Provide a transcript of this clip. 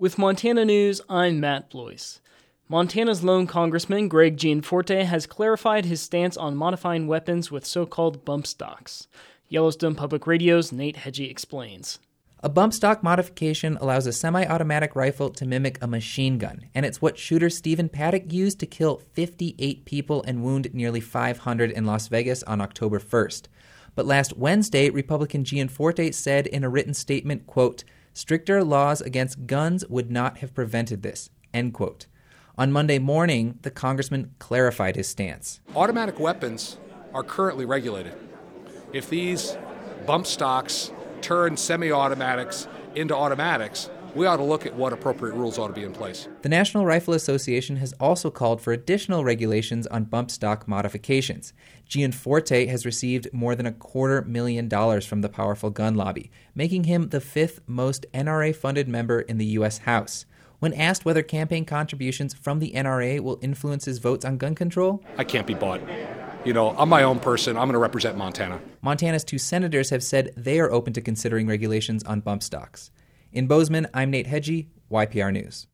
With Montana News, I'm Matt Blois. Montana's lone congressman, Greg Gianforte, has clarified his stance on modifying weapons with so-called bump stocks. Yellowstone Public Radio's Nate Hedgie explains. A bump stock modification allows a semi-automatic rifle to mimic a machine gun, and it's what shooter Stephen Paddock used to kill 58 people and wound nearly 500 in Las Vegas on October 1st. But last Wednesday, Republican Gianforte said in a written statement, quote, "Stricter laws against guns would not have prevented this," end quote. On Monday morning, the congressman clarified his stance. Automatic weapons are currently regulated. If these bump stocks turn semi-automatics into automatics, we ought to look at what appropriate rules ought to be in place. The National Rifle Association has also called for additional regulations on bump stock modifications. Gianforte has received more than $250,000 from the powerful gun lobby, making him the fifth most NRA-funded member in the U.S. House. When asked whether campaign contributions from the NRA will influence his votes on gun control, I can't be bought. I'm my own person. I'm going to represent Montana. Montana's two senators have said they are open to considering regulations on bump stocks. In Bozeman, I'm Nate Hedgie, YPR News.